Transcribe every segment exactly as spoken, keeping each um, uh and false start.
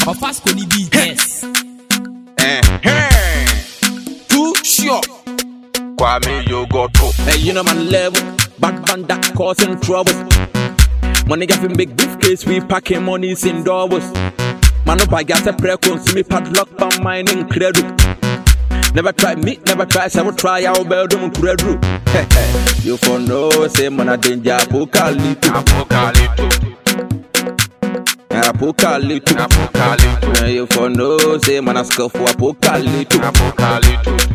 Of us could be yes. Eh, eh. Too sure. Kwame you go to. Hey, you know man level. Bad banda causing trouble. Money got big briefcase, we packing monies in doors. Man up I got a prayer see me padlock by mining credit. Never try me, never try, so I will try our bedroom credit. You for no say man a danger apocalypse. Apocalypse. Apocalypse. Apocalypse. You for no say man a scuff for apocalypse. Apocalypse.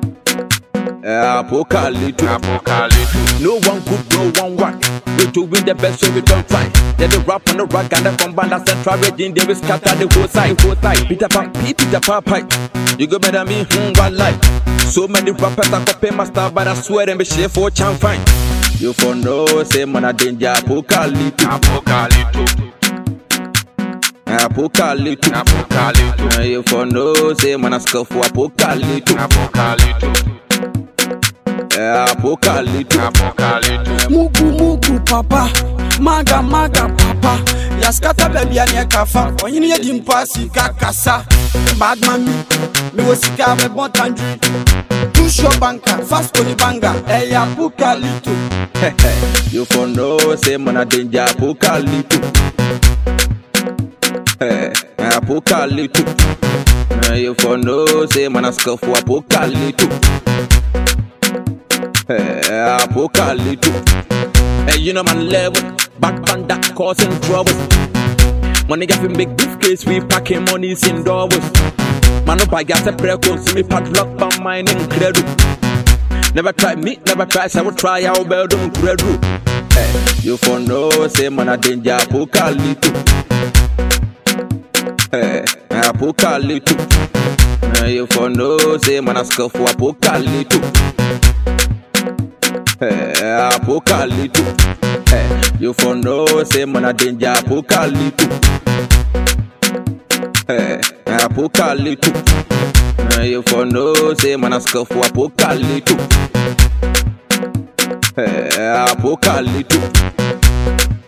Apocalypse. Apocalypse. No one could, no one work. We doing the best, so we don't try. They the rap on the rock and the combine that central region. They will scatter the whole side, whole side. Peter Pan, Peter Pan pipe. You go better me, hmm, one life. So many rappers are copy my style, but I swear them be shit for chance fine. You for no say man a danger apocalypse. Apocalypse. Apocalypse. Apocalypse. You for no say man a scuff for apocalypse. Apocalypse. Apocalypse. Apocalypse. Mugu mugu papa, maga maga papa. Yaskata baby anya kafa, onyini ye dimpasi kakasa. Bad man me, me wo sika me bon tanju. Push your banker, fast on the banger. Hey apocalypse. You for no say man a danger apocalypse. Apocalypse. You for no say man a scuff for apocalypse. Apocalypse. Hey, you know man level. Back banda causing trouble. Money got big briefcase, we packing monies in doors. Man up I got a prayer see me padlock by mining credit. Never try me, never try, so I will try our bedroom credit. Hey, you for no say man a danger apocalypse. Hey, apocalypse. You for no say man a scuff for apocalypse. Apocalypse. You for no say man a danger apocalypse. Apocalypse. You for no say man a scuff for apocalypse. Apocalypse.